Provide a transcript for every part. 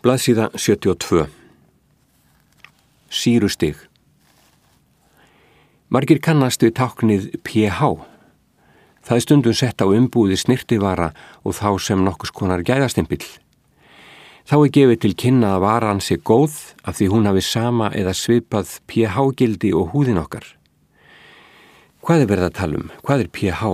Blaðsíða 72. Sýrustig. Margir kannast við táknið pH. Það stundum sett á umbúðir snyrtivara og þá sem nokkurs konar gæðastimpill. Þá gefið til kynna að varan sé góð af því hún hafi sama eða svipað pH-gildi og húðin okkar. Hvað verið að tala um? Hvað pH?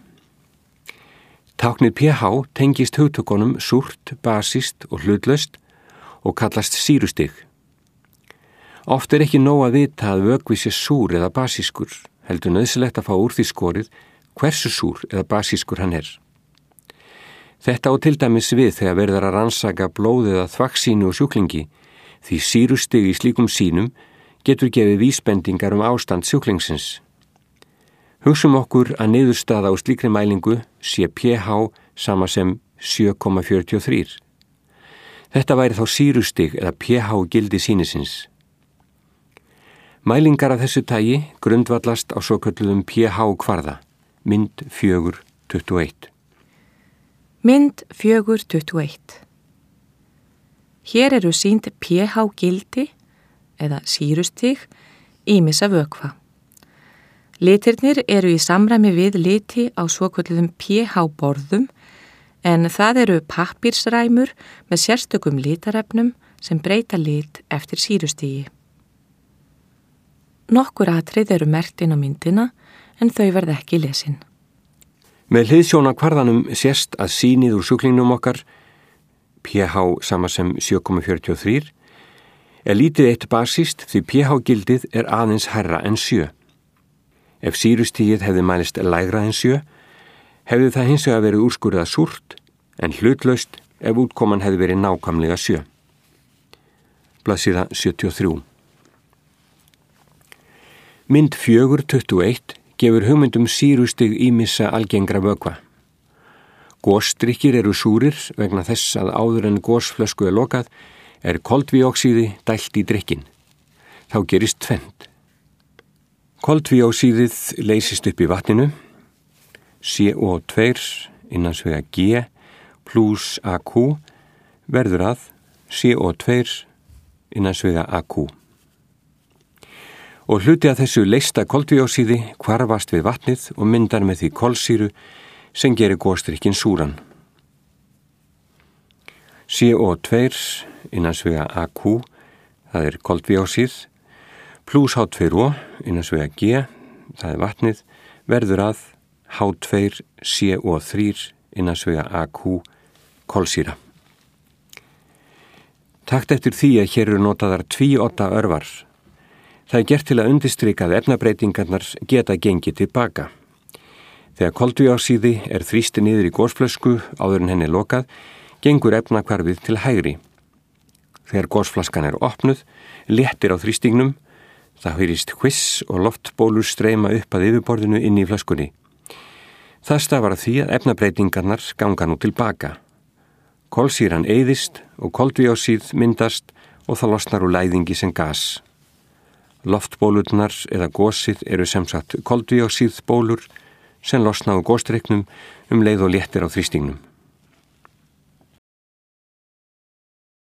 Táknið pH tengist hugtökunum súrt, basískt og hlutlaust og kallast sýrustig. Oft ekki nóg að vita að vökvi sé súr eða basískur, heldur nauðsynlegt að fá úr því skorið hversu súr eða basískur hann er. Þetta á til dæmis við þegar verður að rannsaka blóð eða þvagsýni og sjúklingi, því sýrustig í slíkum sýnum getur gefið vísbendingar ástand sjúklingsins. Hugsum okkur að niðurstaða á slíkri mælingu sé pH sama sem 7,43. Þetta væri þá sýrustig eða pH-gildi sýnisins. Mælingar af þessu tagi grundvallast á svokölluðum pH-kvarða, mynd 4.21. Mynd 4.21. Hér eru sýnd pH-gildi eða sýrustig ýmissa vökva. Litirnir eru í samræmi við liti á svokölluðum pH-borðum en það eru pappírsræmur með sérstökum litarefnum sem breyta lit eftir sýrustigi. Nokkur atrið eru merkt inn á myndina en þau verða ekki lesin. Með hliðsjón af kvarðanum sést að sýnið úr sjúklingnum okkar, pH sama sem 7,43, lítið eitt basískt því pH-gildið er aðeins hærra en 7. Ef sýrustigið hefði mælist lægra en 7, hefði það hins vegar verið úrskurðað súrt en hlutlaust ef útkoman hefði verið nákvæmlega 7. Blaðsíða 73. Mynd 4.21 gefur hugmyndum sýrustig ýmissa algengra vökva. Gosdrykkir eru súrir vegna þess að áður en gosflösku lokað koltvíoxíði dælt í drykkin. Þá gerist tvennt. Koltvíoxíðið leysist upp í vatninu, CO2 innans vega G plus AQ verður að CO2 innans vega AQ. Og hluti að þessu leysta koltvíoxíði hvarfast við vatnið og myndar með því kolsýru sem gerir gosdrykkin súran. CO2 innans vega AQ, það er koltvíoxíð, plus H2O innans vega G, það er vatnið, verður að H2CO3 innans vega AQ kolsýra. Takt eftir því að hér eru notaðar tvíodda örvar. Það er gert til að undirstrika að efnabreytingarnar geta gengið tilbaka. Þegar koltvíoxíði er þrýsti niður í gosflösku áður en henni lokað, gengur efnahvarfið til hægri. Þegar gosflaskan er opnuð, léttir á þrýstingnum, það heyrist hviss og loftbólur streyma upp að yfirborðinu inn í flöskunni. Það stafar af því að efnabreytingarnar ganga nú tilbaka. Kolsýran eyðist og koltvíoxíð myndast og það losnar úr læðingi sem gas. Loftbólurnar eða gosið eru sem sagt koltvíoxíðbólur sem losna úr gosdrykknum leið og léttir á þrýstingnum.